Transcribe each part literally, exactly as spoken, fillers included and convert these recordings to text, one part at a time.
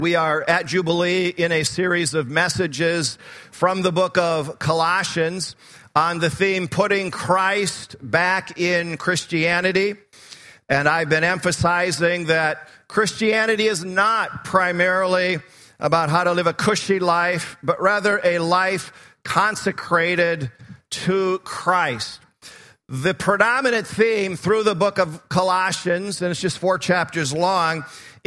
We are at Jubilee in a series of messages from the book of Colossians on the theme, putting Christ back in Christianity. And I've been emphasizing that Christianity is not primarily about how to live a cushy life, but rather a life consecrated to Christ. The predominant theme through the book of Colossians, and it's just four chapters long,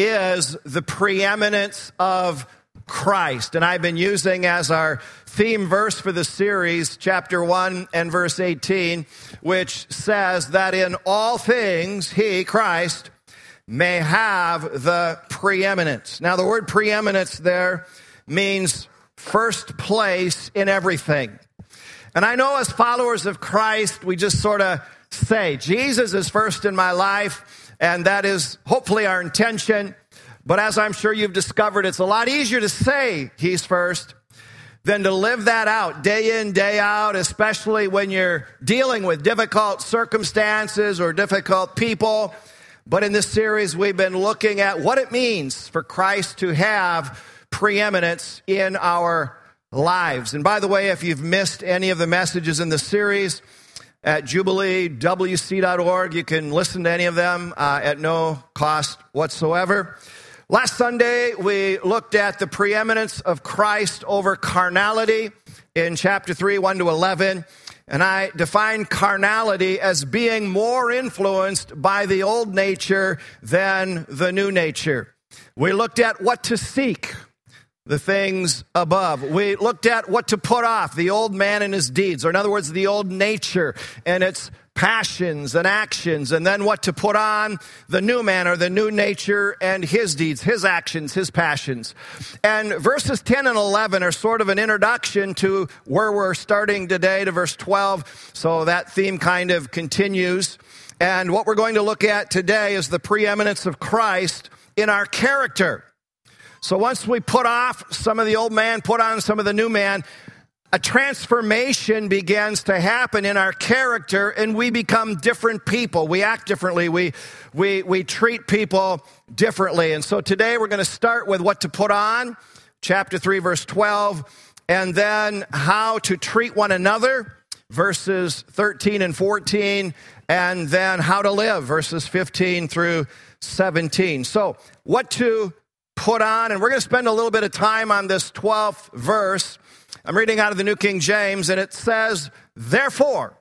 is the preeminence of Christ. And I've been using as our theme verse for the series, chapter one and verse eighteen, which says that in all things he, Christ, may have the preeminence. Now, the word preeminence there means first place in everything. And I know as followers of Christ, we just sort of say, Jesus is first in my life, and that is hopefully our intention. But as I'm sure you've discovered, it's a lot easier to say he's first than to live that out day in, day out, especially when you're dealing with difficult circumstances or difficult people. But in this series, we've been looking at what it means for Christ to have preeminence in our lives. And by the way, if you've missed any of the messages in the series, at Jubilee W C dot org, you can listen to any of them uh, at no cost whatsoever. Last Sunday, we looked at the preeminence of Christ over carnality in chapter three, one to eleven. And I defined carnality as being more influenced by the old nature than the new nature. We looked at what to seek, the things above. We looked at what to put off, the old man and his deeds, or in other words, the old nature and its passions and actions, and then what to put on, the new man or the new nature and his deeds, his actions, his passions. And verses ten and eleven are sort of an introduction to where we're starting today, to verse twelve, so that theme kind of continues. And what we're going to look at today is the preeminence of Christ in our character. So once we put off some of the old man, put on some of the new man, a transformation begins to happen in our character, and we become different people. We act differently. We we we treat people differently. And so today we're going to start with what to put on, chapter three, verse twelve, and then how to treat one another, verses thirteen and fourteen, and then how to live, verses fifteen through seventeen. So what to put on, and we're going to spend a little bit of time on this twelfth verse. I'm reading out of the New King James, and it says, therefore.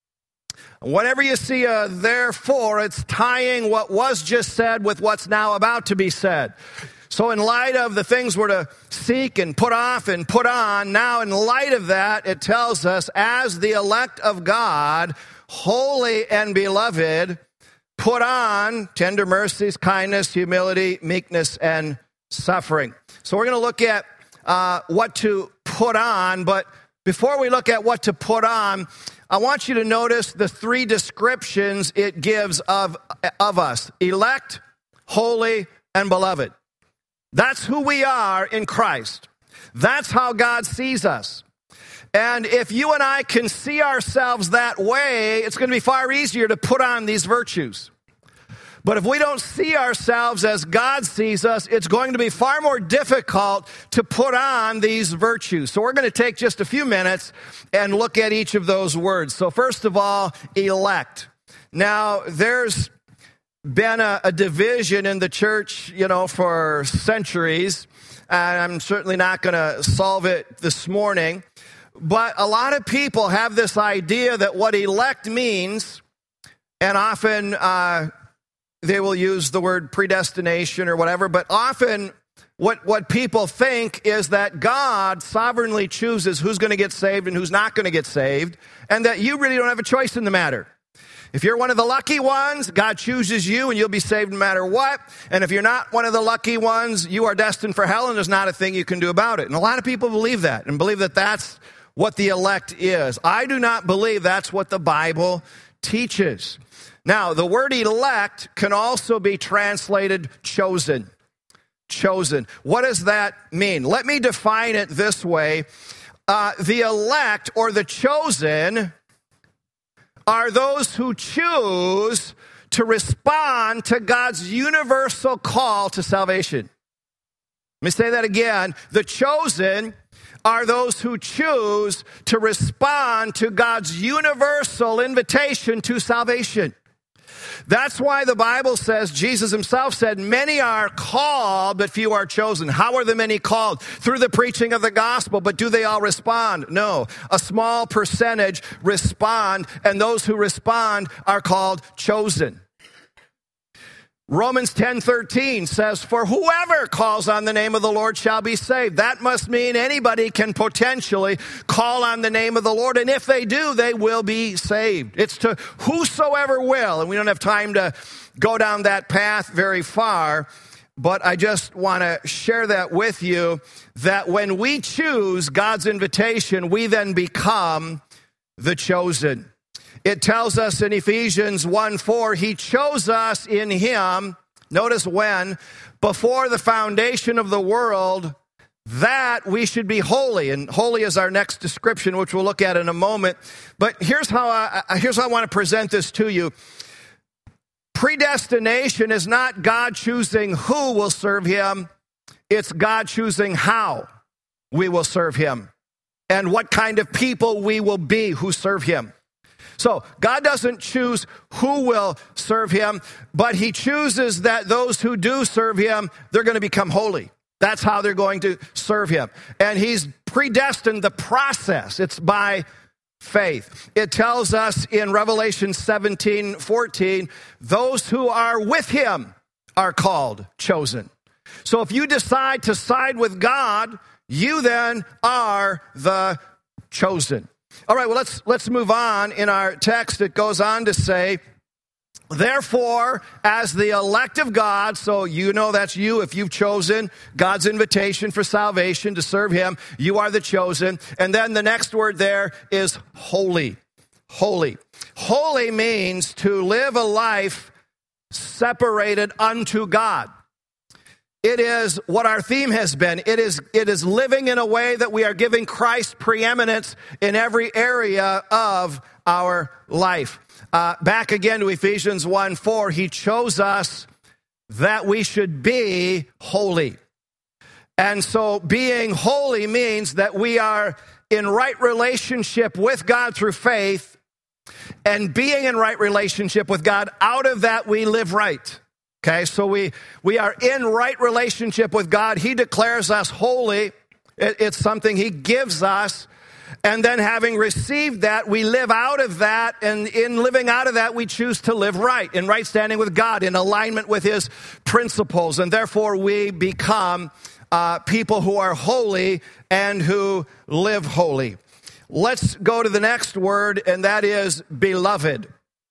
Whenever you see a therefore, it's tying what was just said with what's now about to be said. So in light of the things we're to seek and put off and put on, now in light of that, it tells us, as the elect of God, holy and beloved, put on tender mercies, kindness, humility, meekness, and suffering. So we're going to look at uh, what to put on, but before we look at what to put on, I want you to notice the three descriptions it gives of, of us: elect, holy, and beloved. That's who we are in Christ. That's how God sees us. And if you and I can see ourselves that way, it's going to be far easier to put on these virtues. But if we don't see ourselves as God sees us, it's going to be far more difficult to put on these virtues. So we're going to take just a few minutes and look at each of those words. So first of all, elect. Now, there's been a, a division in the church, you know, for centuries. And I'm certainly not going to solve it this morning. But a lot of people have this idea that what elect means, and often uh, they will use the word predestination or whatever, but often what, what people think is that God sovereignly chooses who's going to get saved and who's not going to get saved, and that you really don't have a choice in the matter. If you're one of the lucky ones, God chooses you and you'll be saved no matter what. And if you're not one of the lucky ones, you are destined for hell and there's not a thing you can do about it. And a lot of people believe that and believe that that's what the elect is. I do not believe that's what the Bible teaches. Now, the word elect can also be translated chosen. Chosen. What does that mean? Let me define it this way. Uh, the elect or the chosen are those who choose to respond to God's universal call to salvation. me say that again. The chosen are those who choose to respond to God's universal invitation to salvation. That's why the Bible says, Jesus himself said, many are called, but few are chosen. How are the many called? Through the preaching of the gospel, but do they all respond? No. A small percentage respond, and those who respond are called chosen. Romans ten thirteen says, for whoever calls on the name of the Lord shall be saved. That must mean anybody can potentially call on the name of the Lord, and if they do, they will be saved. It's to whosoever will, and we don't have time to go down that path very far, but I just want to share that with you, that when we choose God's invitation, we then become the chosen. It tells us in Ephesians one four, he chose us in him, notice when, before the foundation of the world, that we should be holy. And holy is our next description, which we'll look at in a moment. But here's how I, here's how I want to present this to you. Predestination is not God choosing who will serve him. It's God choosing how we will serve him and what kind of people we will be who serve him. So God doesn't choose who will serve him, but he chooses that those who do serve him, they're going to become holy. That's how they're going to serve him. And he's predestined the process. It's by faith. It tells us in Revelation seventeen fourteen, those who are with him are called chosen. So if you decide to side with God, you then are the chosen. All right, well, let's let's move on. In our text, it goes on to say, therefore, as the elect of God, so you know that's you, if you've chosen God's invitation for salvation to serve him, you are the chosen. And then the next word there is holy. Holy. Holy means to live a life separated unto God. It is what our theme has been. It is, it is living in a way that we are giving Christ preeminence in every area of our life. Uh, back again to Ephesians one four, he chose us that we should be holy. And so being holy means that we are in right relationship with God through faith, and being in right relationship with God, out of that we live right. Okay, so we, we are in right relationship with God. He declares us holy. It, it's something he gives us. And then having received that, we live out of that. And in living out of that, we choose to live right, in right standing with God, in alignment with his principles. And therefore, we become uh, people who are holy and who live holy. Let's go to the next word, and that is beloved.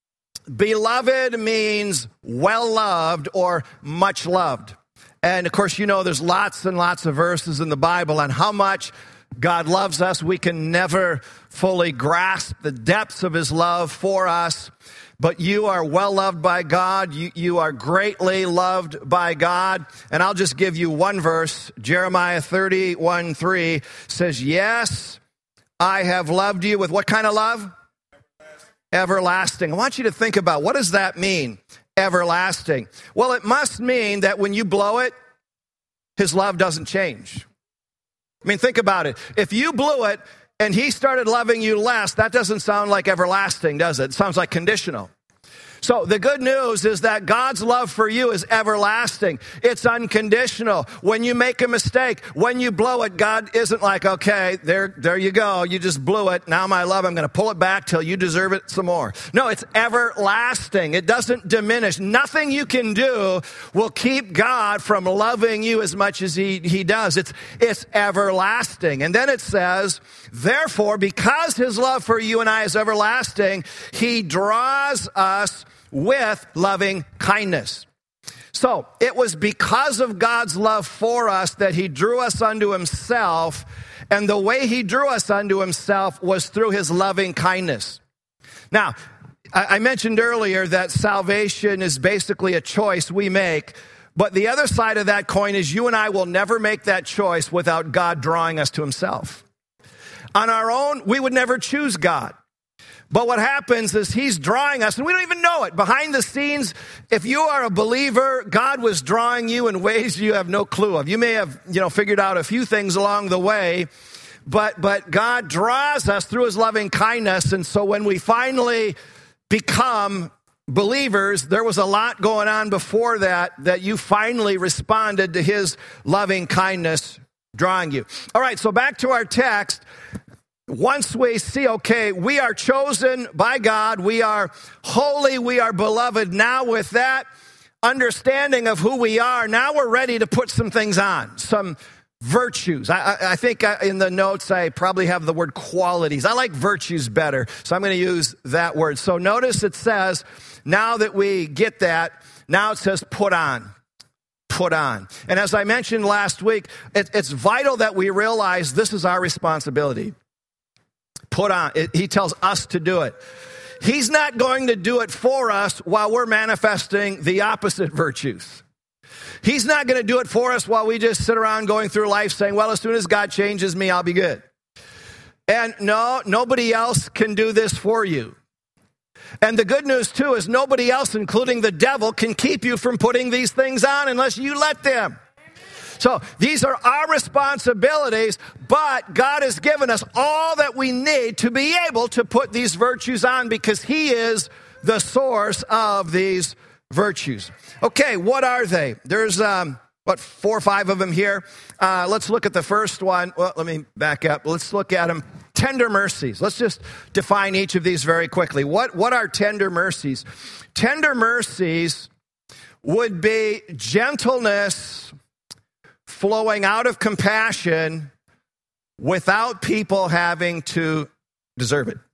Beloved means well-loved or much loved. And of course, you know, there's lots and lots of verses in the Bible on how much God loves us. We can never fully grasp the depths of his love for us. But you are well-loved by God. You, you are greatly loved by God. And I'll just give you one verse. Jeremiah thirty-one three says, yes, I have loved you with what kind of love? Everlasting. I want you to think about, what does that mean, everlasting? Well, it must mean that when you blow it, his love doesn't change. I mean, think about it. If you blew it and he started loving you less, that doesn't sound like everlasting, does it? It sounds like conditional. So the good news is that God's love for you is everlasting. It's unconditional. When you make a mistake, when you blow it, God isn't like, okay, there, there you go. You just blew it. Now my love, I'm going to pull it back till you deserve it some more. No, it's everlasting. It doesn't diminish. Nothing you can do will keep God from loving you as much as he, he does. It's, it's everlasting. And then it says, therefore, because his love for you and I is everlasting, he draws us with loving kindness. So it was because of God's love for us that he drew us unto himself, and the way he drew us unto himself was through his loving kindness. Now, I mentioned earlier that salvation is basically a choice we make, but the other side of that coin is you and I will never make that choice without God drawing us to himself. On our own, we would never choose God. But what happens is he's drawing us, and we don't even know it. Behind the scenes, if you are a believer, God was drawing you in ways you have no clue of. You may have, you know, figured out a few things along the way, but but God draws us through his loving kindness. And so when we finally become believers, there was a lot going on before that, that you finally responded to his loving kindness drawing you. All right, so back to our text. Once we see, okay, we are chosen by God, we are holy, we are beloved. Now with that understanding of who we are, now we're ready to put some things on, some virtues. I, I, I think in the notes I probably have the word qualities. I like virtues better, so I'm going to use that word. So notice it says, now that we get that, now it says put on. Put on. And as I mentioned last week, it, it's vital that we realize this is our responsibility. Put on. It, he tells us to do it. He's not going to do it for us while we're manifesting the opposite virtues. He's not going to do it for us while we just sit around going through life saying, well, as soon as God changes me, I'll be good. And no, nobody else can do this for you. And the good news, too, is nobody else, including the devil, can keep you from putting these things on unless you let them. So these are our responsibilities, but God has given us all that we need to be able to put these virtues on because he is the source of these virtues. Okay, what are they? There's, um, what, four or five of them here. Uh, let's look at the first one. Well, let me back up. Let's look at them. Tender mercies. Let's just define each of these very quickly. What, what are tender mercies? Tender mercies would be gentleness flowing out of compassion without people having to deserve it.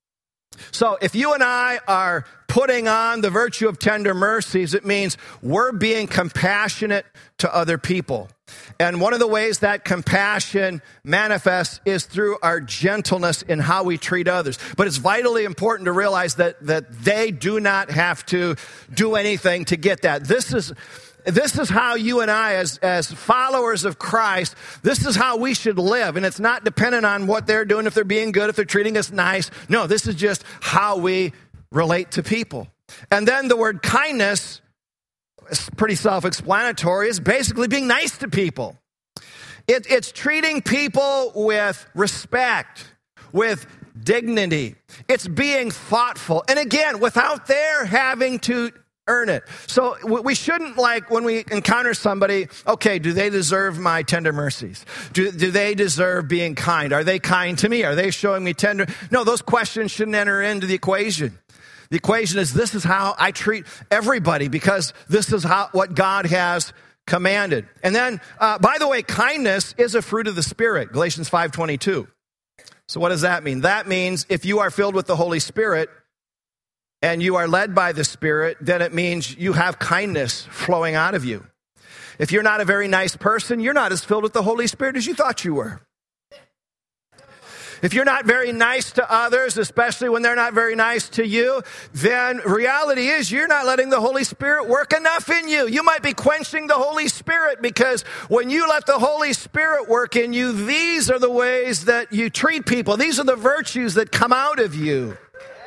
So if you and I are putting on the virtue of tender mercies, it means we're being compassionate to other people. And one of the ways that compassion manifests is through our gentleness in how we treat others. But it's vitally important to realize that, that they do not have to do anything to get that. This is... This is how you and I, as, as followers of Christ, this is how we should live. And it's not dependent on what they're doing, if they're being good, if they're treating us nice. No, this is just how we relate to people. And then the word kindness, is pretty self-explanatory, is basically being nice to people. It, it's treating people with respect, with dignity. It's being thoughtful. And again, without their having to earn it. So we shouldn't, like, when we encounter somebody, okay, do they deserve my tender mercies? Do, do they deserve being kind? Are they kind to me? Are they showing me tender? No, those questions shouldn't enter into the equation. The equation is, this is how I treat everybody because this is how what God has commanded. And then, uh, by the way, kindness is a fruit of the Spirit, Galatians five twenty-two. So what does that mean? That means if you are filled with the Holy Spirit, and you are led by the Spirit, then it means you have kindness flowing out of you. If you're not a very nice person, you're not as filled with the Holy Spirit as you thought you were. If you're not very nice to others, especially when they're not very nice to you, then reality is you're not letting the Holy Spirit work enough in you. You might be quenching the Holy Spirit because when you let the Holy Spirit work in you, these are the ways that you treat people. These are the virtues that come out of you.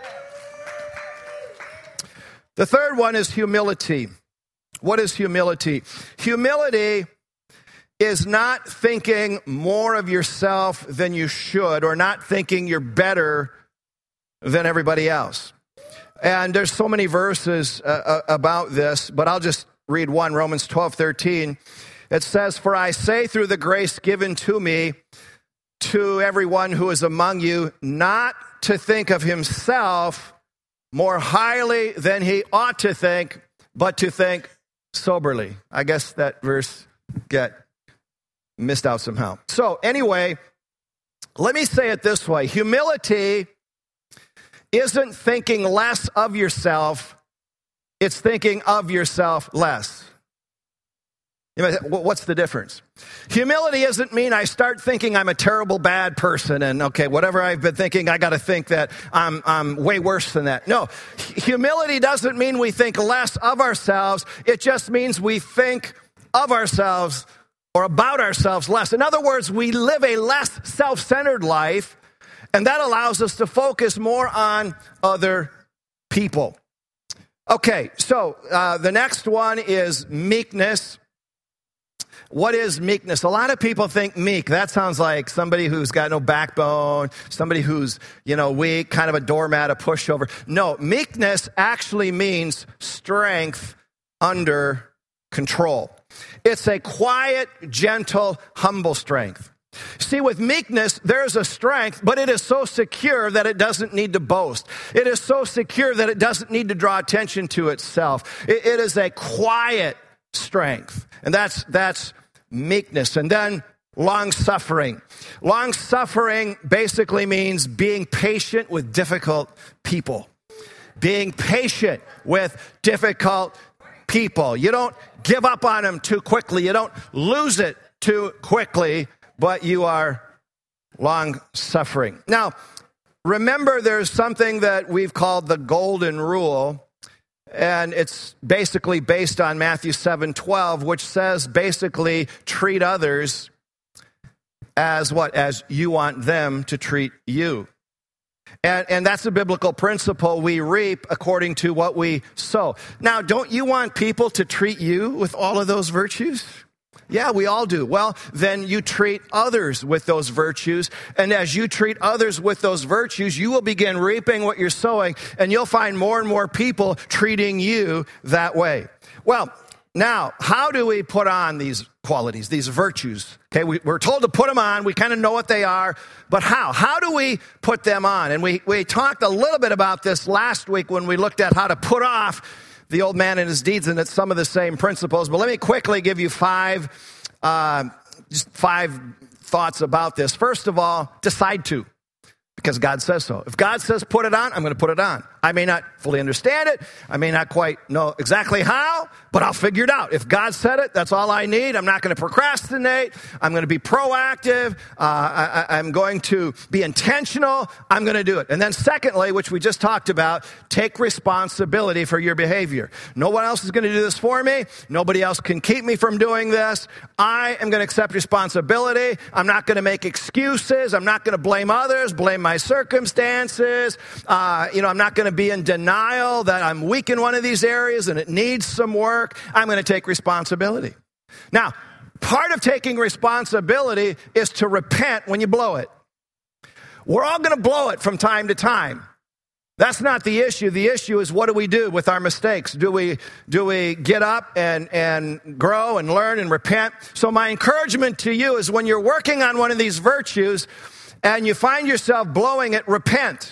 The third one is humility. What is humility? Humility is not thinking more of yourself than you should, or not thinking you're better than everybody else. And there's so many verses uh, about this, but I'll just read one, Romans twelve thirteen. It says, "For I say through the grace given to me, to everyone who is among you, not to think of himself more highly than he ought to think, but to think soberly." I guess that verse got missed out somehow. So anyway, let me say it this way. Humility isn't thinking less of yourself. It's thinking of yourself less. You might say, what's the difference? Humility doesn't mean I start thinking I'm a terrible, bad person, and okay, whatever I've been thinking, I got to think that I'm, I'm way worse than that. No, humility doesn't mean we think less of ourselves. It just means we think of ourselves or about ourselves less. In other words, we live a less self-centered life, And that allows us to focus more on other people. Okay, so uh, the next one is meekness. What is meekness? A lot of people think meek. That sounds like somebody who's got no backbone, somebody who's, you know, weak, kind of a doormat, a pushover. No, meekness actually means strength under control. It's a quiet, gentle, humble strength. See, with meekness, there's a strength, but it is so secure that it doesn't need to boast. It is so secure that it doesn't need to draw attention to itself. It, it is a quiet strength. And that's that's meekness. And then long-suffering. Long-suffering basically means being patient with difficult people. Being patient with difficult people. You don't give up on them too quickly. You don't lose it too quickly, but you are long-suffering. Now, remember there's something that we've called the golden rule, and it's basically based on Matthew seven twelve, which says basically treat others as what? As you want them to treat you. And, and that's a biblical principle. We reap according to what we sow. Now, don't you want people to treat you with all of those virtues? Yeah, we all do. Well, then you treat others with those virtues. And as you treat others with those virtues, you will begin reaping what you're sowing, and you'll find more and more people treating you that way. Well, now, how do we put on these qualities, these virtues? Okay, we, we're told to put them on. We kind of know what they are, but how? How do we put them on? And we, we talked a little bit about this last week when we looked at how to put off the old man and his deeds, and it's some of the same principles. But let me quickly give you five, uh, just five thoughts about this. First of all, decide to, because God says so. If God says put it on, I'm going to put it on. I may not fully understand it. I may not quite know exactly how, but I'll figure it out. If God said it, that's all I need. I'm not going to procrastinate. I'm going to be proactive. Uh, I, I'm going to be intentional. I'm going to do it. And then secondly, which we just talked about, take responsibility for your behavior. No one else is going to do this for me. Nobody else can keep me from doing this. I am going to accept responsibility. I'm not going to make excuses. I'm not going to blame others, blame my circumstances. Uh, you know, I'm not going to be in denial that I'm weak in one of these areas and it needs some work. I'm going to take responsibility. Now, part of taking responsibility is to repent when you blow it. We're all going to blow it from time to time. That's not the issue. The issue is, what do we do with our mistakes? Do we do we get up and, and grow and learn and repent? So my encouragement to you is, when you're working on one of these virtues and you find yourself blowing it, repent.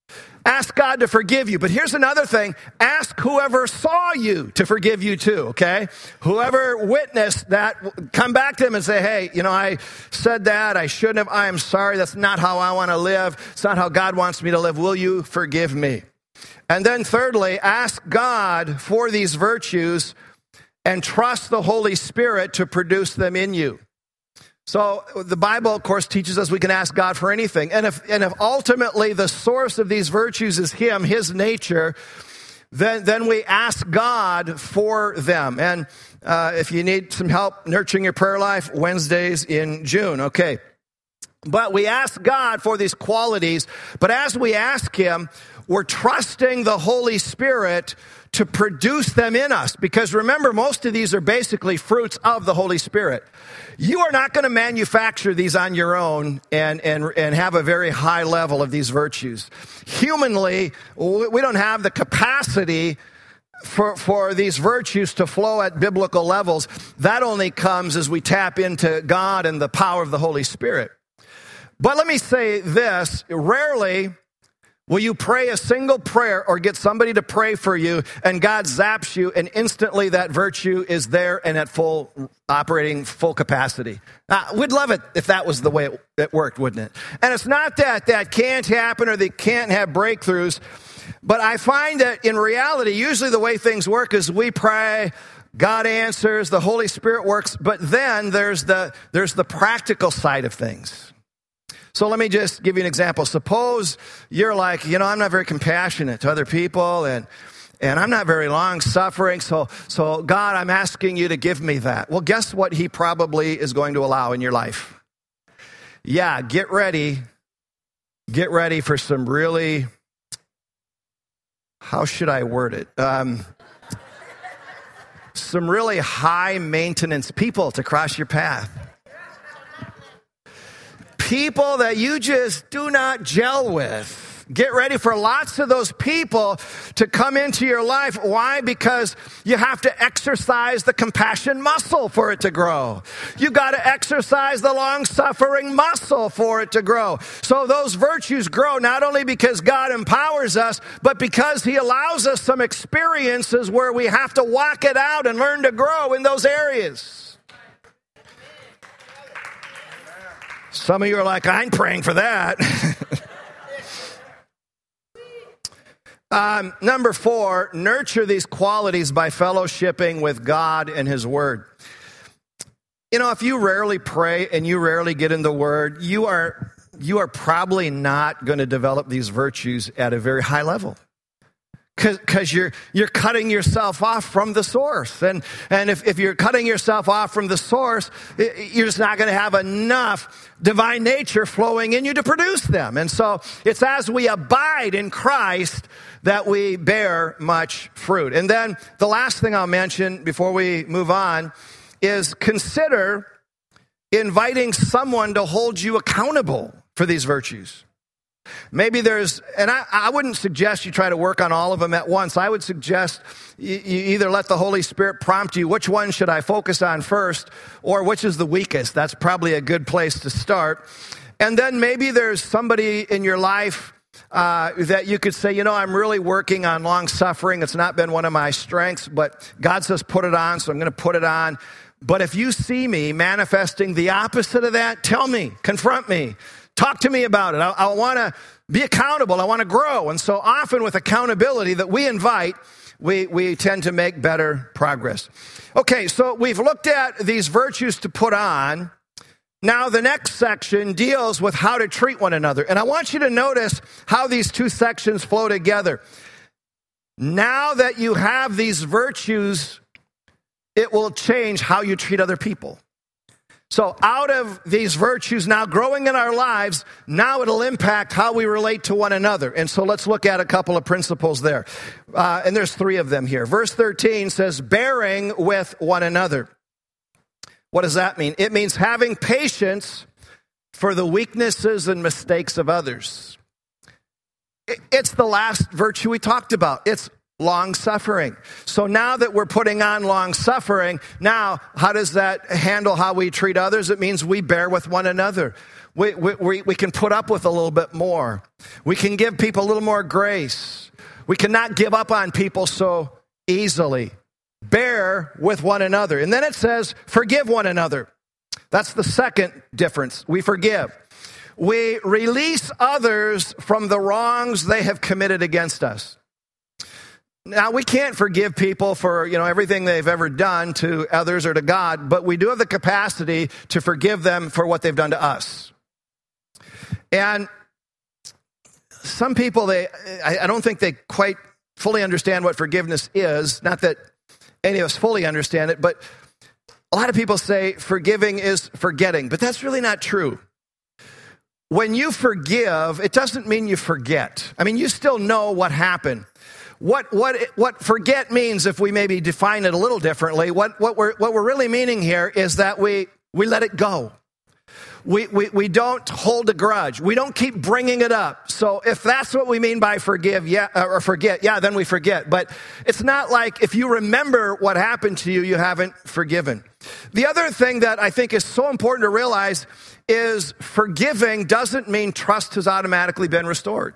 Ask God to forgive you. But here's another thing. Ask whoever saw you to forgive you too, okay? Whoever witnessed that, come back to him and say, hey, you know, I said that. I shouldn't have. I am sorry. That's not how I want to live. It's not how God wants me to live. Will you forgive me? And then thirdly, ask God for these virtues and trust the Holy Spirit to produce them in you. So the Bible, of course, teaches us we can ask God for anything. And if and if ultimately the source of these virtues is Him, His nature, then, then we ask God for them. And uh, if you need some help nurturing your prayer life, Wednesdays in June, okay. But we ask God for these qualities. But as we ask Him, we're trusting the Holy Spirit to produce them in us. Because remember, most of these are basically fruits of the Holy Spirit. You are not going to manufacture these on your own and, and, and have a very high level of these virtues. Humanly, we don't have the capacity for, for these virtues to flow at biblical levels. That only comes as we tap into God and the power of the Holy Spirit. But let me say this, rarely will you pray a single prayer or get somebody to pray for you and God zaps you and instantly that virtue is there and at full operating full capacity. Uh, we'd love it if that was the way it, it worked, wouldn't it? And it's not that that can't happen or they can't have breakthroughs, but I find that in reality, usually the way things work is we pray, God answers, the Holy Spirit works, but then there's the there's the practical side of things. So let me just give you an example. Suppose you're like, you know, I'm not very compassionate to other people and and I'm not very long-suffering, so, so God, I'm asking you to give me that. Well, guess what He probably is going to allow in your life? Yeah, get ready. get ready for some really, how should I word it? Um, some really high maintenance people to cross your path. People that you just do not gel with. Get ready for lots of those people to come into your life. Why? Because you have to exercise the compassion muscle for it to grow. You got to exercise the long-suffering muscle for it to grow. So those virtues grow not only because God empowers us, but because He allows us some experiences where we have to walk it out and learn to grow in those areas. Some of you are like, I'm praying for that. Um, number four, nurture these qualities by fellowshipping with God and His Word. You know, if you rarely pray and you rarely get in the Word, you are you are probably not going to develop these virtues at a very high level. Because you're you're cutting yourself off from the source. And, and if, if you're cutting yourself off from the source, you're just not going to have enough divine nature flowing in you to produce them. And so it's as we abide in Christ that we bear much fruit. And then the last thing I'll mention before we move on is consider inviting someone to hold you accountable for these virtues. Maybe there's, and I, I wouldn't suggest you try to work on all of them at once. I would suggest you, you either let the Holy Spirit prompt you, which one should I focus on first, or which is the weakest. That's probably a good place to start. And then maybe there's somebody in your life uh, that you could say, you know, I'm really working on long suffering. It's not been one of my strengths, but God says put it on, so I'm going to put it on. But if you see me manifesting the opposite of that, tell me, confront me. Talk to me about it. I, I want to be accountable. I want to grow. And so often with accountability that we invite, we, we tend to make better progress. Okay, so we've looked at these virtues to put on. Now the next section deals with how to treat one another. And I want you to notice how these two sections flow together. Now that you have these virtues, it will change how you treat other people. So out of these virtues now growing in our lives, now it'll impact how we relate to one another. And so let's look at a couple of principles there. Uh, and there's three of them here. Verse thirteen says, bearing with one another. What does that mean? It means having patience for the weaknesses and mistakes of others. It's the last virtue we talked about. It's long-suffering. So now that we're putting on long-suffering, now how does that handle how we treat others? It means we bear with one another. We, we, we can put up with a little bit more. We can give people a little more grace. We cannot give up on people so easily. Bear with one another. And then it says, forgive one another. That's the second difference. We forgive. We release others from the wrongs they have committed against us. Now, we can't forgive people for, you know, everything they've ever done to others or to God, but we do have the capacity to forgive them for what they've done to us. And some people, they, I, I don't think they quite fully understand what forgiveness is. Not that any of us fully understand it, but a lot of people say forgiving is forgetting, but that's really not true. When you forgive, it doesn't mean you forget. I mean, you still know what happened. What what what forget means, if we maybe define it a little differently, what what we're what we're really meaning here is that we we let it go. We we we don't hold a grudge. We don't keep bringing it up. So if that's what we mean by forgive, yeah, or forget, yeah, then we forget. But it's not like if you remember what happened to you, you haven't forgiven. The other thing that I think is so important to realize is forgiving doesn't mean trust has automatically been restored.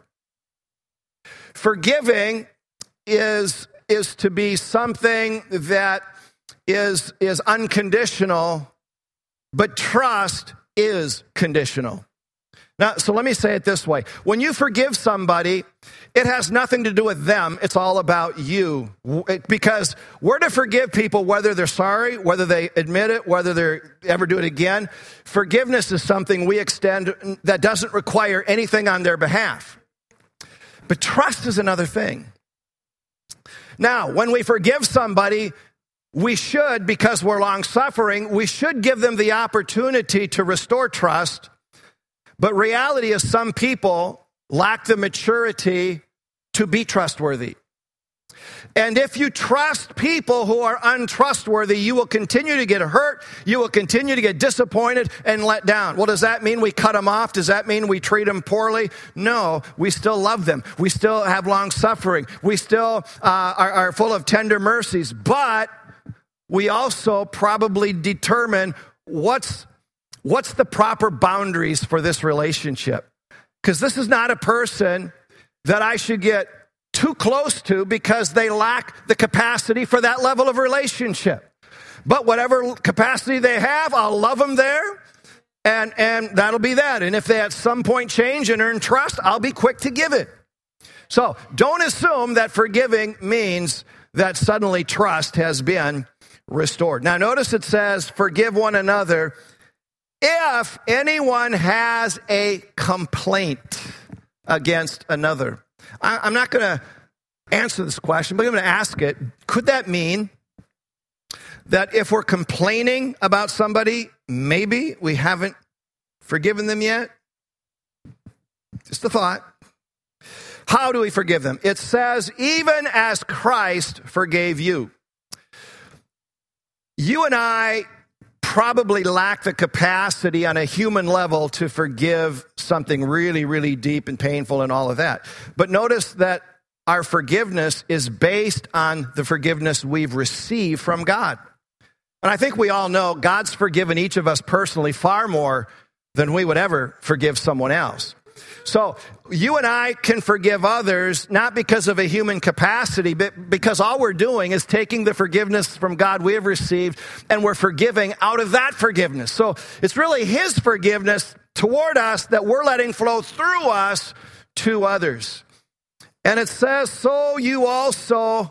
Forgiving is is to be something that is is unconditional, but trust is conditional. Now, so let me say it this way. When you forgive somebody, it has nothing to do with them. It's all about you. Because we're to forgive people whether they're sorry, whether they admit it, whether they ever do it again. Forgiveness is something we extend that doesn't require anything on their behalf. But trust is another thing. Now, when we forgive somebody, we should, because we're long-suffering, we should give them the opportunity to restore trust. But reality is some people lack the maturity to be trustworthy. And if you trust people who are untrustworthy, you will continue to get hurt, you will continue to get disappointed and let down. Well, does that mean we cut them off? Does that mean we treat them poorly? No, we still love them. We still have long suffering. We still uh, are, are full of tender mercies. But we also probably determine what's, what's the proper boundaries for this relationship. Because this is not a person that I should get too close to because they lack the capacity for that level of relationship. But whatever capacity they have, I'll love them there, and, and that'll be that. And if they at some point change and earn trust, I'll be quick to give it. So don't assume that forgiving means that suddenly trust has been restored. Now notice it says, forgive one another if anyone has a complaint against another. I'm not going to answer this question, but I'm going to ask it. Could that mean that if we're complaining about somebody, maybe we haven't forgiven them yet? Just a thought. How do we forgive them? It says, even as Christ forgave you. You and I probably lack the capacity on a human level to forgive something really, really deep and painful and all of that. But notice that our forgiveness is based on the forgiveness we've received from God. And I think we all know God's forgiven each of us personally far more than we would ever forgive someone else. So you and I can forgive others not because of a human capacity, but because all we're doing is taking the forgiveness from God we have received and we're forgiving out of that forgiveness. So it's really His forgiveness toward us that we're letting flow through us to others. And it says, so you also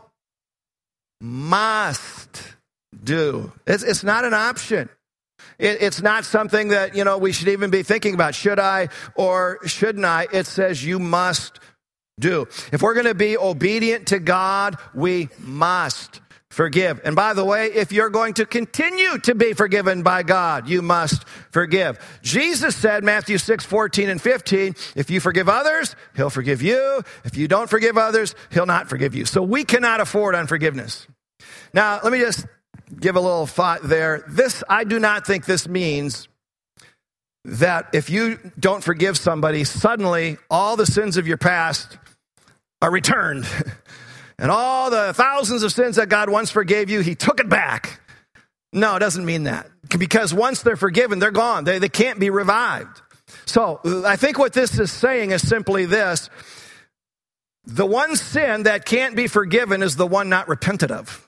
must do. It's, it's not an option. It's not something that, you know, we should even be thinking about. Should I or shouldn't I? It says you must do. If we're going to be obedient to God, we must forgive. And by the way, if you're going to continue to be forgiven by God, you must forgive. Jesus said, Matthew six, fourteen and fifteen, if you forgive others, He'll forgive you. If you don't forgive others, He'll not forgive you. So we cannot afford unforgiveness. Now, let me just give a little thought there. This, I do not think this means that if you don't forgive somebody, suddenly all the sins of your past are returned. And all the thousands of sins that God once forgave you, He took it back. No, it doesn't mean that. Because once they're forgiven, they're gone. They, they can't be revived. So I think what this is saying is simply this. The one sin that can't be forgiven is the one not repented of.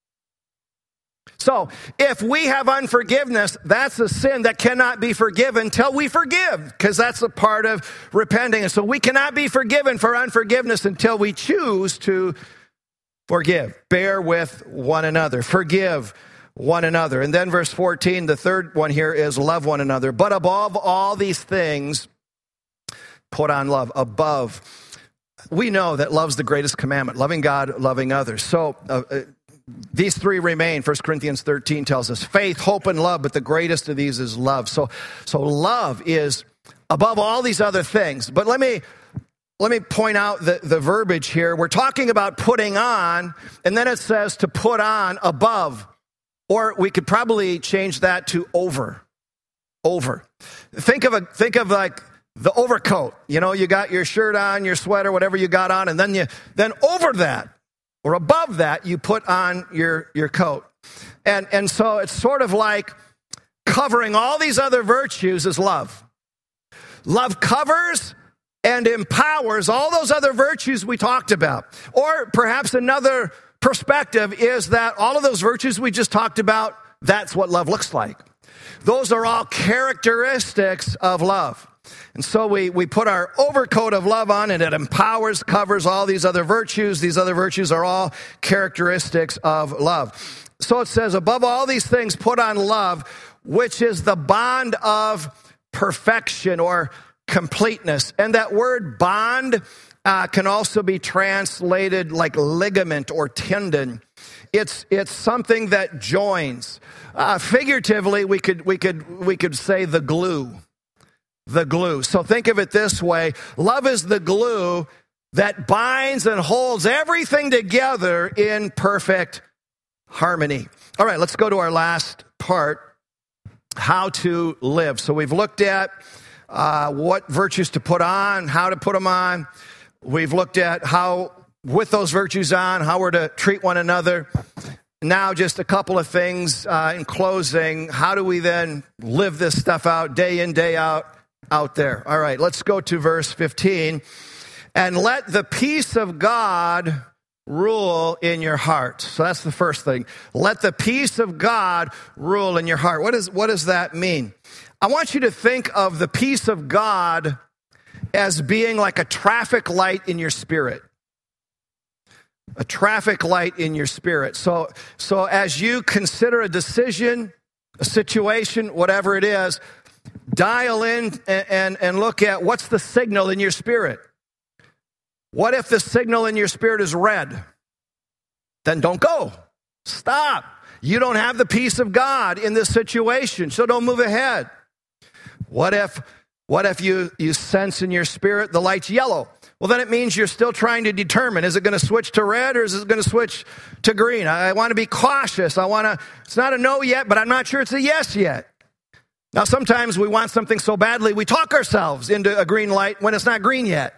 So if we have unforgiveness, that's a sin that cannot be forgiven till we forgive, because that's a part of repenting. And so we cannot be forgiven for unforgiveness until we choose to forgive. Bear with one another. Forgive one another. And then verse fourteen, the third one here is love one another. But above all these things, put on love. Above. We know that love's the greatest commandment. Loving God, loving others. So uh, these three remain. First Corinthians thirteen tells us faith, hope, and love, but the greatest of these is love. So, so love is above all these other things. But let me let me point out the, the verbiage here. We're talking about putting on, and then it says to put on above. Or we could probably change that to over. Over. Think of a think of like the overcoat. You know, you got your shirt on, your sweater, whatever you got on, and then you then over that. Or above that, you put on your, your coat. And, and so it's sort of like covering all these other virtues is love. Love covers and empowers all those other virtues we talked about. Or perhaps another perspective is that all of those virtues we just talked about, that's what love looks like. Those are all characteristics of love. And so we, we put our overcoat of love on, and it empowers, covers all these other virtues. These other virtues are all characteristics of love. So it says, above all these things, put on love, which is the bond of perfection or completeness. And that word bond uh, can also be translated like ligament or tendon. It's it's something that joins. Uh, figuratively, we could we could we could say the glue. the glue. So think of it this way. Love is the glue that binds and holds everything together in perfect harmony. All right, let's go to our last part, how to live. So we've looked at uh, what virtues to put on, how to put them on. We've looked at how, with those virtues on, how we're to treat one another. Now, just a couple of things uh, in closing. How do we then live this stuff out day in, day out, out there? All right, let's go to verse fifteen. And let the peace of God rule in your heart. So that's the first thing. Let the peace of God rule in your heart. What is, what does that mean? I want you to think of the peace of God as being like a traffic light in your spirit. A traffic light in your spirit. So, so as you consider a decision, a situation, whatever it is, dial in and, and, and look at what's the signal in your spirit. What if the signal in your spirit is red? Then don't go. Stop. You don't have the peace of God in this situation, so don't move ahead. What if, what if you, you sense in your spirit the light's yellow? Well, then it means you're still trying to determine, is it going to switch to red or is it going to switch to green? I, I want to be cautious. I want to, it's not a no yet, but I'm not sure it's a yes yet. Now, sometimes we want something so badly, we talk ourselves into a green light when it's not green yet.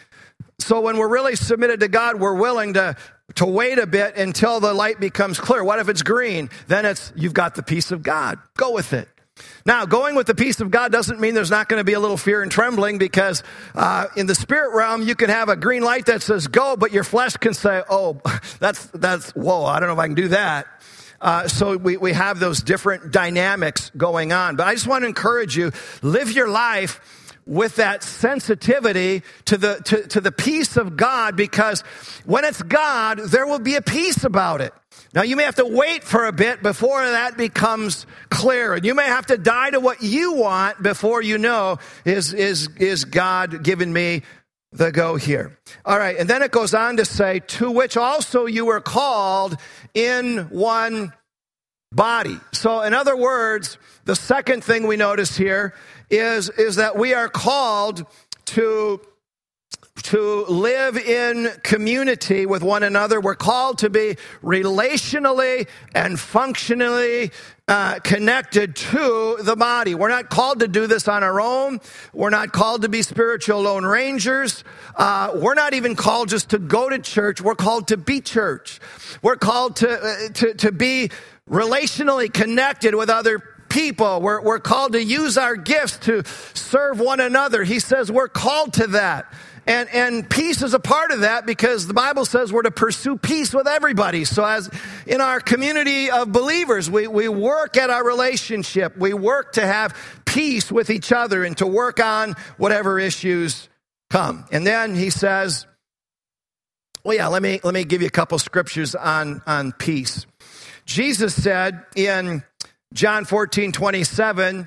So when we're really submitted to God, we're willing to, to wait a bit until the light becomes clear. What if it's green? Then it's, you've got the peace of God. Go with it. Now, going with the peace of God doesn't mean there's not going to be a little fear and trembling, because uh, in the spirit realm, you can have a green light that says go, but your flesh can say, oh, that's, that's whoa, I don't know if I can do that. Uh, so we, we have those different dynamics going on. But I just want to encourage you, live your life with that sensitivity to the to, to the peace of God, because when it's God, there will be a peace about it. Now, you may have to wait for a bit before that becomes clear, and you may have to die to what you want before you know, is is is God giving me the go here? All right, and then it goes on to say, to which also you were called in one body. So in other words, the second thing we notice here is, is that we are called to, to live in community with one another. We're called to be relationally and functionally uh, connected to the body. We're not called to do this on our own. We're not called to be spiritual lone rangers. Uh, we're not even called just to go to church. We're called to be church. We're called to, uh, to, to be relationally connected with other people. We're, we're called to use our gifts to serve one another. He says we're called to that. And, and peace is a part of that, because the Bible says we're to pursue peace with everybody. So as in our community of believers, we, we work at our relationship. We work to have peace with each other and to work on whatever issues come. And then he says, well, yeah, let me, let me give you a couple scriptures on, on peace. Jesus said in John fourteen twenty-seven,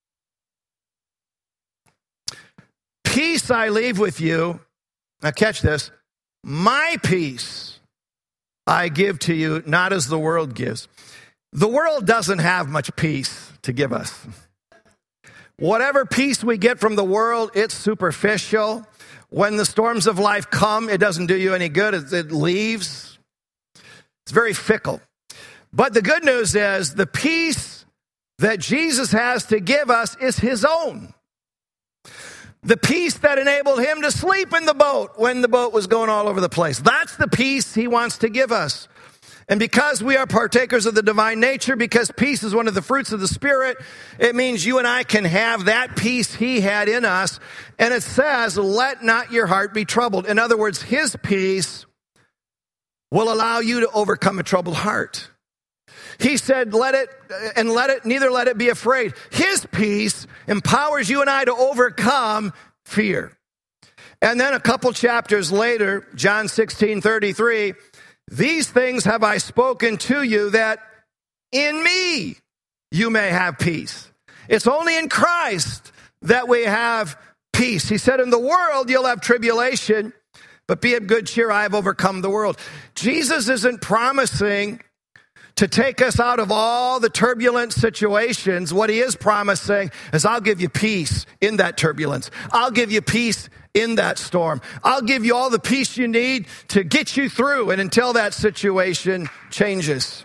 peace I leave with you. Now catch this. My peace I give to you, not as the world gives. The world doesn't have much peace to give us. Whatever peace we get from the world, it's superficial. When the storms of life come, it doesn't do you any good. It, it leaves. It's very fickle. But the good news is the peace that Jesus has to give us is his own. The peace that enabled him to sleep in the boat when the boat was going all over the place. That's the peace he wants to give us. And because we are partakers of the divine nature, because peace is one of the fruits of the Spirit, it means you and I can have that peace he had in us. And it says, let not your heart be troubled. In other words, his peace will allow you to overcome a troubled heart. He said, let it, and let it, neither let it be afraid. His peace empowers you and I to overcome fear. And then a couple chapters later, John sixteen thirty-three, these things have I spoken to you, that in me you may have peace. It's only in Christ that we have peace. He said, in the world you'll have tribulation, but be of good cheer, I have overcome the world. Jesus isn't promising to take us out of all the turbulent situations, what he is promising is, I'll give you peace in that turbulence. I'll give you peace in that storm. I'll give you all the peace you need to get you through and until that situation changes.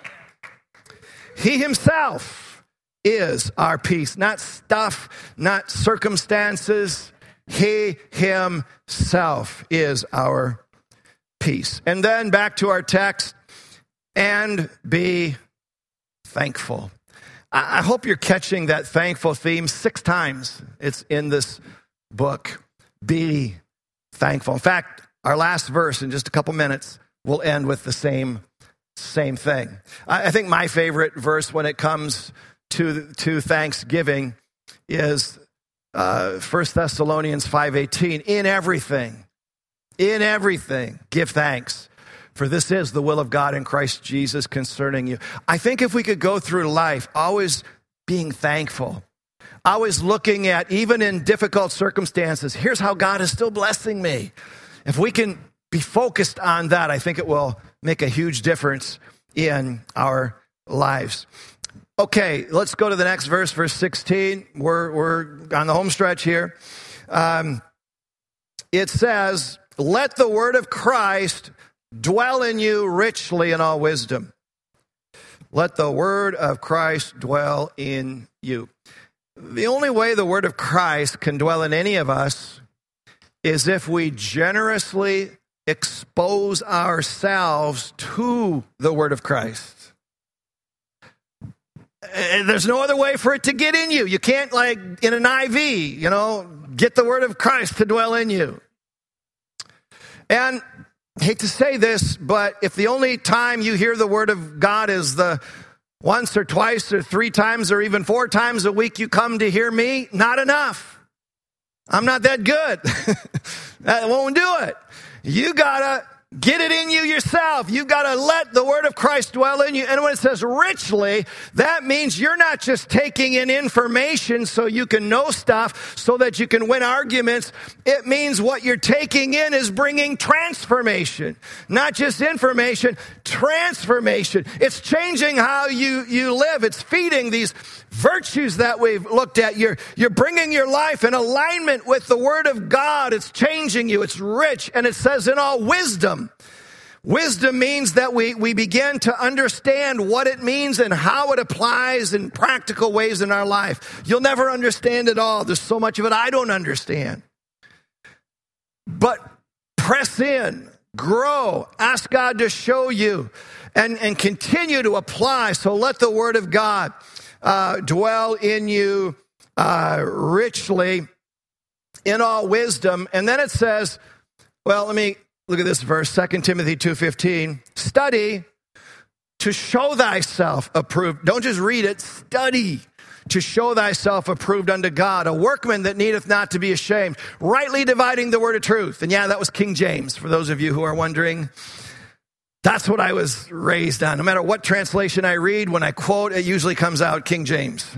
He himself is our peace, not stuff, not circumstances. He himself is our peace. And then back to our text, and be thankful. I hope you're catching that thankful theme six times. It's in this book. Be thankful. In fact, our last verse in just a couple minutes will end with the same, same thing. I think my favorite verse when it comes to, to Thanksgiving is uh, First Thessalonians five eighteen. In everything, in everything, give thanks. For this is the will of God in Christ Jesus concerning you. I think if we could go through life always being thankful, always looking at, even in difficult circumstances, here's how God is still blessing me. If we can be focused on that, I think it will make a huge difference in our lives. Okay, let's go to the next verse, verse sixteen. We're, we're on the home stretch here. Um, it says, let the word of Christ dwell in you richly in all wisdom. Let the word of Christ dwell in you. The only way the word of Christ can dwell in any of us is if we generously expose ourselves to the word of Christ. And there's no other way for it to get in you. You can't, like in an I V, you know, get the word of Christ to dwell in you. And I hate to say this, but if the only time you hear the word of God is the once or twice or three times or even four times a week you come to hear me, not enough. I'm not that good. That won't do it. You gotta get it in you yourself. You gotta let the word of Christ dwell in you. And when it says richly, that means you're not just taking in information so you can know stuff, so that you can win arguments. It means what you're taking in is bringing transformation. Not just information, transformation. It's changing how you, you live. It's feeding these virtues that we've looked at. You're, you're bringing your life in alignment with the word of God. It's changing you. It's rich. And it says in all wisdom. Wisdom means that we, we begin to understand what it means and how it applies in practical ways in our life. You'll never understand it all. There's so much of it I don't understand. But press in, grow, ask God to show you, and, and continue to apply. So let the word of God uh, dwell in you uh, richly in all wisdom. And then it says, well, let me look at this verse, Second Timothy two fifteen. Study to show thyself approved. Don't just read it, study to show thyself approved unto God, a workman that needeth not to be ashamed, rightly dividing the word of truth. And yeah, that was King James, for those of you who are wondering. That's what I was raised on. No matter what translation I read, when I quote, it usually comes out King James.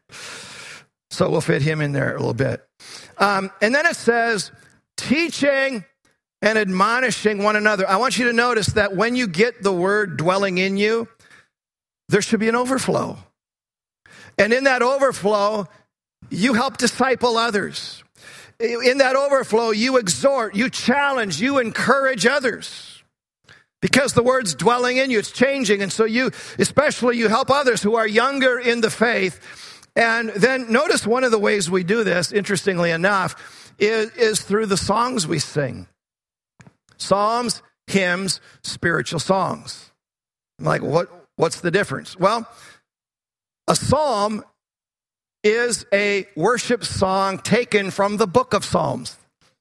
So we'll fit him in there a little bit. Um, and then it says, teaching and admonishing one another. I want you to notice that when you get the word dwelling in you, there should be an overflow. And in that overflow, you help disciple others. In that overflow, you exhort, you challenge, you encourage others. Because the word's dwelling in you, it's changing. And so you, especially you help others who are younger in the faith. And then notice one of the ways we do this, interestingly enough, is, is through the songs we sing. Psalms, hymns, spiritual songs. I'm like, what, what's the difference? Well, a psalm is a worship song taken from the book of Psalms.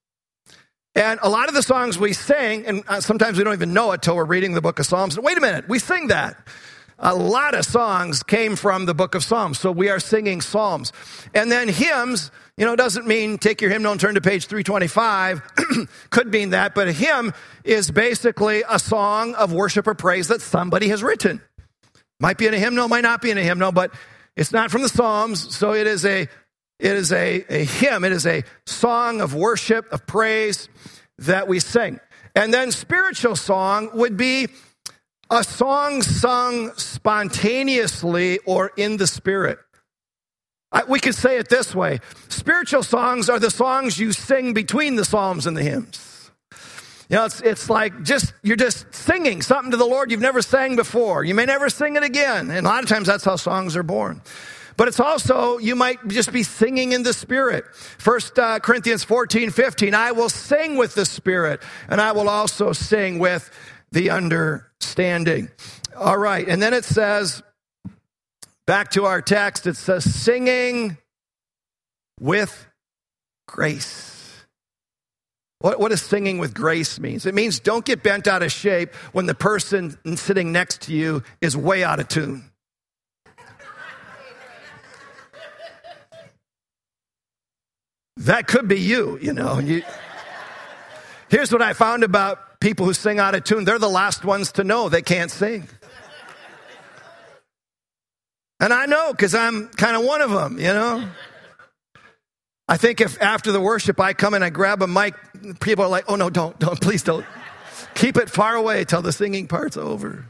And a lot of the songs we sing, and sometimes we don't even know it till we're reading the book of Psalms. Wait a minute, we sing that. A lot of songs came from the book of Psalms, so we are singing psalms. And then hymns, you know, doesn't mean take your hymnal and turn to page three twenty-five. Could mean that, but a hymn is basically a song of worship or praise that somebody has written. Might be in a hymnal, might not be in a hymnal, but it's not from the Psalms, so it is a it is a, a hymn. It is a song of worship, of praise that we sing. And then spiritual song would be a song sung spontaneously or in the Spirit. I, we could say it this way. Spiritual songs are the songs you sing between the psalms and the hymns. You know, it's it's like just you're just singing something to the Lord you've never sang before. You may never sing it again. And a lot of times that's how songs are born. But it's also, you might just be singing in the Spirit. First uh, Corinthians fourteen fifteen, I will sing with the Spirit, and I will also sing with the understanding. All right, and then it says, back to our text, it says, singing with grace. What, what does singing with grace mean? It means don't get bent out of shape when the person sitting next to you is way out of tune. That could be you, you know. You, here's what I found about people who sing out of tune. They're the last ones to know they can't sing. And I know because I'm kind of one of them, you know. I think if after the worship I come and I grab a mic, people are like, oh no, don't, don't, please don't. Keep it far away till the singing part's over.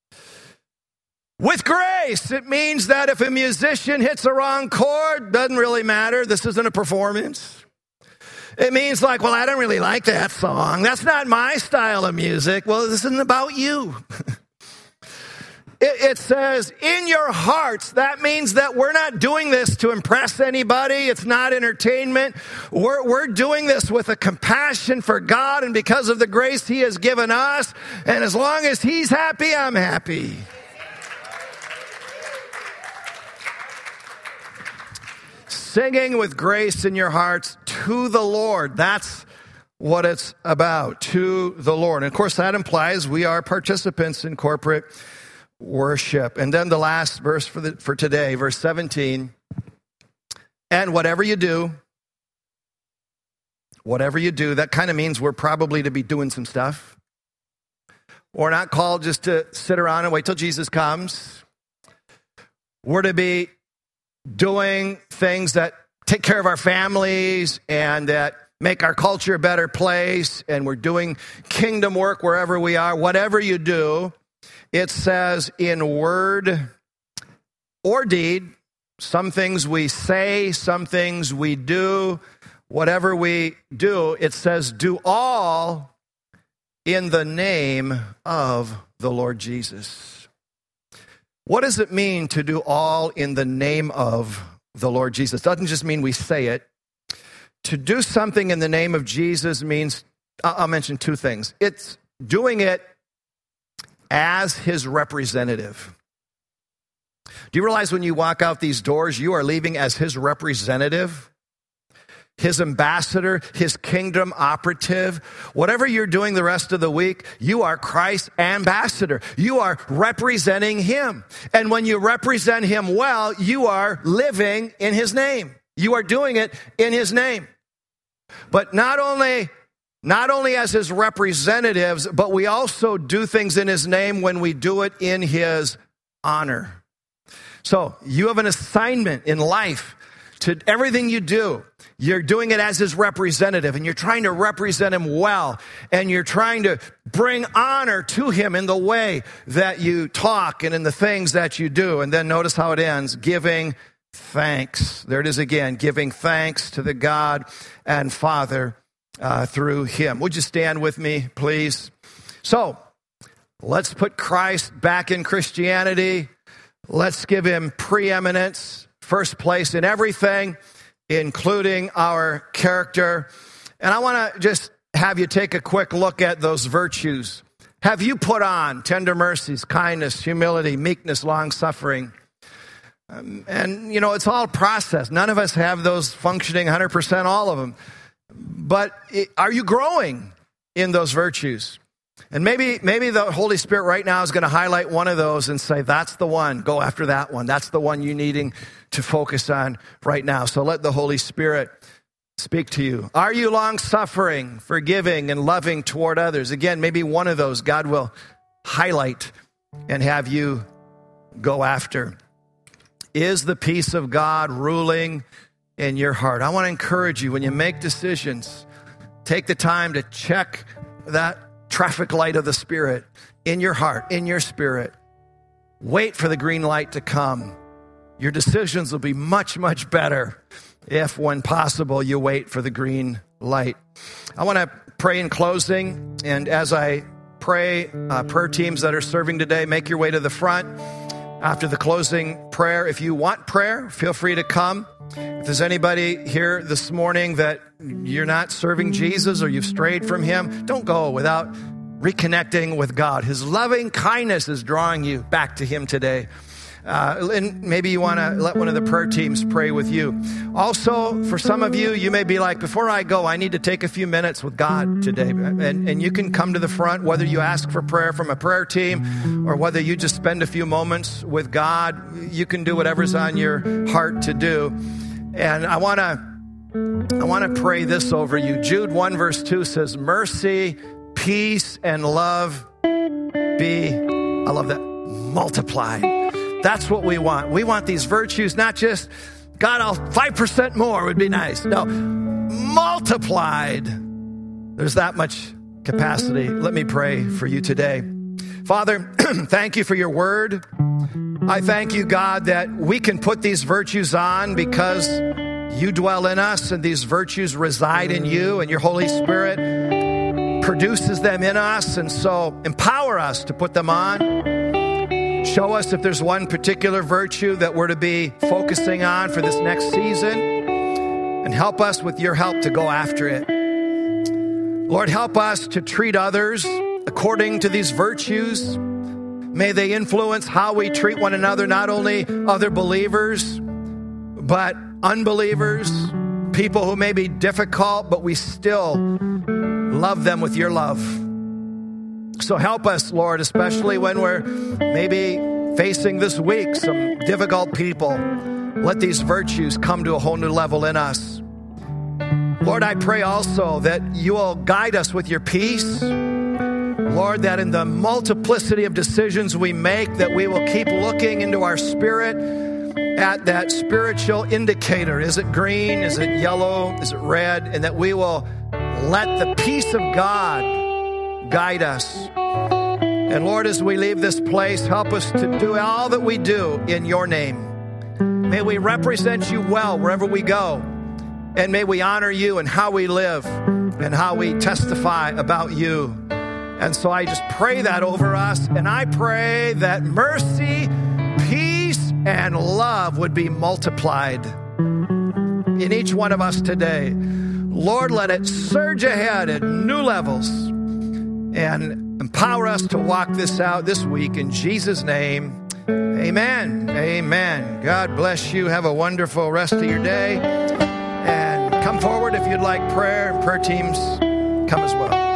With grace, it means that if a musician hits a wrong chord, doesn't really matter. This isn't a performance. It means like, well, I don't really like that song. That's not my style of music. Well, this isn't about you. It, it says, in your hearts. That means that we're not doing this to impress anybody. It's not entertainment. We're, we're doing this with a compassion for God and because of the grace He has given us. And as long as He's happy, I'm happy. Singing with grace in your hearts to the Lord. That's what it's about, to the Lord. And of course, that implies we are participants in corporate worship. And then the last verse for the, for today, verse seventeen. And whatever you do, whatever you do, that kind of means we're probably to be doing some stuff. We're not called just to sit around and wait till Jesus comes. We're to be doing things that take care of our families and that make our culture a better place. And we're doing kingdom work wherever we are. Whatever you do, it says in word or deed, some things we say, some things we do, whatever we do, it says do all in the name of the Lord Jesus. What does it mean to do all in the name of the Lord Jesus? It doesn't just mean we say it. To do something in the name of Jesus means, I'll mention two things. It's doing it as His representative. Do you realize when you walk out these doors, you are leaving as His representative, His ambassador, His kingdom operative? Whatever you're doing the rest of the week, you are Christ's ambassador. You are representing Him. And when you represent Him well, you are living in His name. You are doing it in His name. But not only Not only as His representatives, but we also do things in His name when we do it in His honor. So you have an assignment in life to everything you do. You're doing it as His representative, and you're trying to represent Him well, and you're trying to bring honor to Him in the way that you talk and in the things that you do. And then notice how it ends, giving thanks. There it is again, giving thanks to the God and Father Uh, through Him. Would you stand with me, please? So, let's put Christ back in Christianity. Let's give Him preeminence, first place in everything, including our character. And I want to just have you take a quick look at those virtues. Have you put on tender mercies, kindness, humility, meekness, long-suffering? Um, and, you know, it's all process. None of us have those functioning one hundred percent, all of them. But are you growing in those virtues? And maybe maybe the Holy Spirit right now is going to highlight one of those and say, that's the one. Go after that one. That's the one you're needing to focus on right now. So let the Holy Spirit speak to you. Are you long-suffering, forgiving, and loving toward others? Again, maybe one of those God will highlight and have you go after. Is the peace of God ruling in your heart? I want to encourage you, when you make decisions, take the time to check that traffic light of the Spirit in your heart, in your spirit. Wait for the green light to come. Your decisions will be much, much better if, when possible, you wait for the green light. I want to pray in closing, and as I pray, uh, prayer teams that are serving today, make your way to the front. After the closing prayer, if you want prayer, feel free to come. If there's anybody here this morning that you're not serving Jesus or you've strayed from him, don't go without reconnecting with God. His loving kindness is drawing you back to him today. Uh, and maybe you want to let one of the prayer teams pray with you. Also, for some of you, you may be like, before I go, I need to take a few minutes with God today. And, and you can come to the front, whether you ask for prayer from a prayer team or whether you just spend a few moments with God. You can do whatever's on your heart to do. And I want to I want to pray this over you. Jude one verse two says, mercy, peace, and love be, I love that, multiplied. That's what we want. We want these virtues, not just, God, I'll five percent more would be nice. No, multiplied. There's that much capacity. Let me pray for you today. Father, thank you for your word. I thank you, God, that we can put these virtues on because you dwell in us and these virtues reside in you, and your Holy Spirit produces them in us. And so empower us to put them on. Show us if there's one particular virtue that we're to be focusing on for this next season, and help us with your help to go after it. Lord, help us to treat others according to these virtues. May they influence how we treat one another, not only other believers, but unbelievers, people who may be difficult, but we still love them with your love. So help us, Lord, especially when we're maybe facing this week some difficult people. Let these virtues come to a whole new level in us. Lord, I pray also that you will guide us with your peace. Lord, that in the multiplicity of decisions we make, that we will keep looking into our spirit at that spiritual indicator. Is it green? Is it yellow? Is it red? And that we will let the peace of God guide us. And Lord, as we leave this place, help us to do all that we do in your name. May we represent you well wherever we go. And may we honor you in how we live and how we testify about you. And so I just pray that over us. And I pray that mercy, peace, and love would be multiplied in each one of us today. Lord, let it surge ahead at new levels. And empower us to walk this out this week. In Jesus' name, amen. Amen. God bless you. Have a wonderful rest of your day. And come forward if you'd like prayer. Prayer teams, come as well.